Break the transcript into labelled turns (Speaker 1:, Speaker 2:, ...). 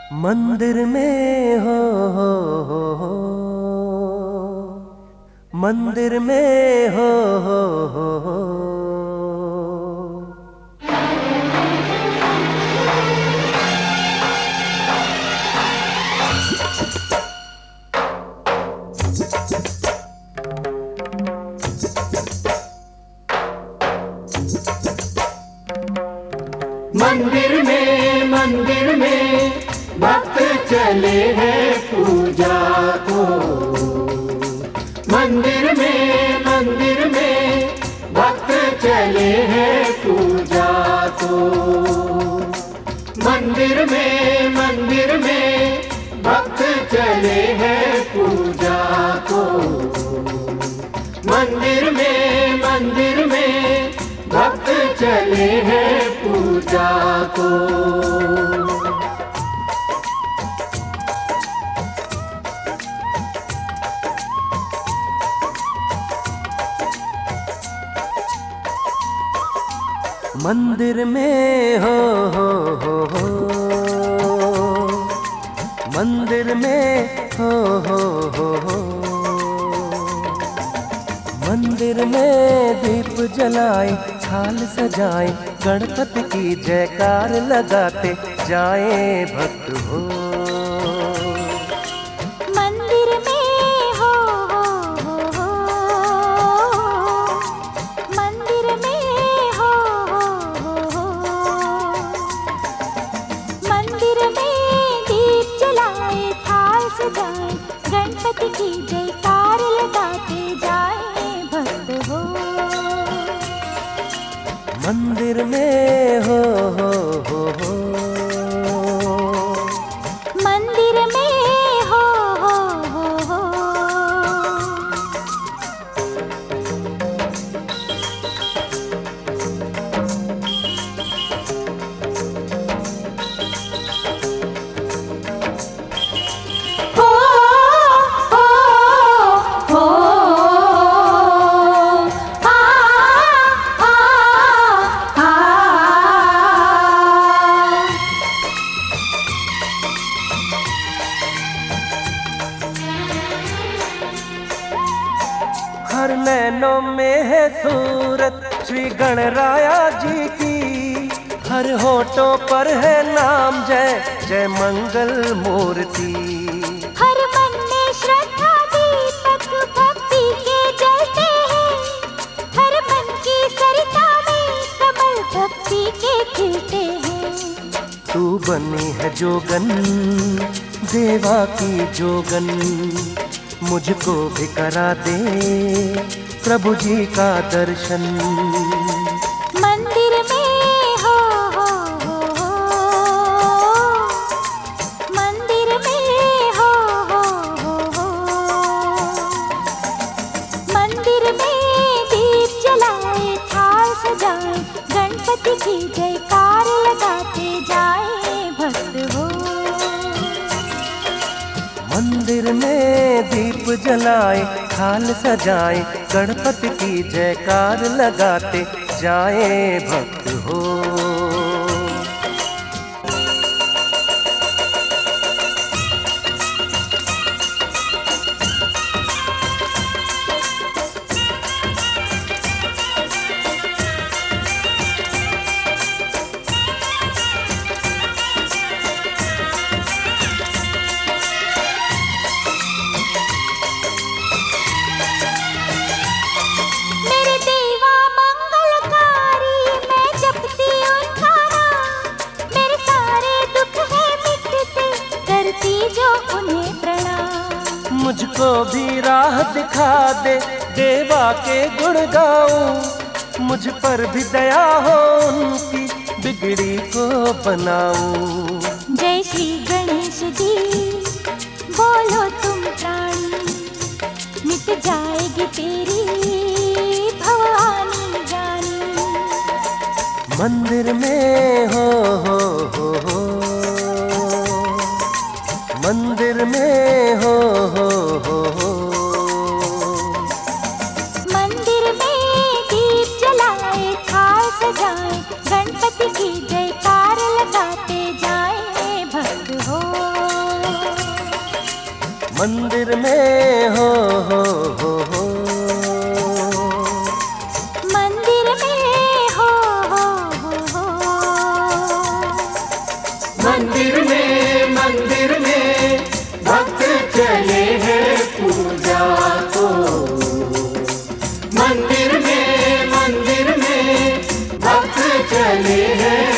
Speaker 1: मंदिर में हो, मंदिर में हो।
Speaker 2: मंदिर में भक्त चले हैं पूजा को। मंदिर में भक्त चले हैं पूजा को। मंदिर में भक्त चले हैं पूजा को। मंदिर में भक्त चले हैं पूजा को।
Speaker 1: मंदिर में हो, मंदिर में हो। मंदिर में दीप जलाए, थाल सजाए, गणपति की जयकार लगाते जाए भक्त हो।
Speaker 3: मंदिर में हो, मंदिर में हो। मंदिर में दीप जलाए, थाल सजाए, गणपति की जयकार लगाते जाए भक्त हो।
Speaker 1: मंदिर में हो,
Speaker 3: मंदिर में हो।
Speaker 1: हर नैनों में है सूरत श्री गणराया जी की। हर होठों पर है नाम जय जय मंगल मूर्ति।
Speaker 3: हर मन में श्रद्धा दीपक भक्ति के जलते हैं। हर मन की सरिता में कमल भक्ति के खिलते हैं।
Speaker 1: तू बनी है जोगन, देवा की जोगन, मुझको भी करा दे प्रभु जी का दर्शन।
Speaker 3: मंदिर में हो, मंदिर में हो। मंदिर में दीप जलाए, थाल सजाए, गणपति की जयकार लगाते जाए भक्त हो।
Speaker 1: मंदिर में दीप जलाए, थाल सजाए, गणपति की जयकार लगाते जाए भक्त हो। मुझको भी राह दिखा दे, देवा के गुण गाऊं, मुझ पर भी दया हो उनकी, बिगड़ी को बनाऊं।
Speaker 3: जय श्री गणेश जी बोलो तुम प्राणी, मिट जाएगी तेरी भवानी जानी।
Speaker 1: मंदिर में हो, मंदिर में हो।
Speaker 3: मंदिर में दीप जलाए, थाल सजाए, गणपति की जयकार लगाते जाए भक्त हो।
Speaker 1: मंदिर में हो
Speaker 3: मंदिर में हो
Speaker 2: मंदिर में भक्त चले हैं पूजा को। मंदिर में भक्त चले हैं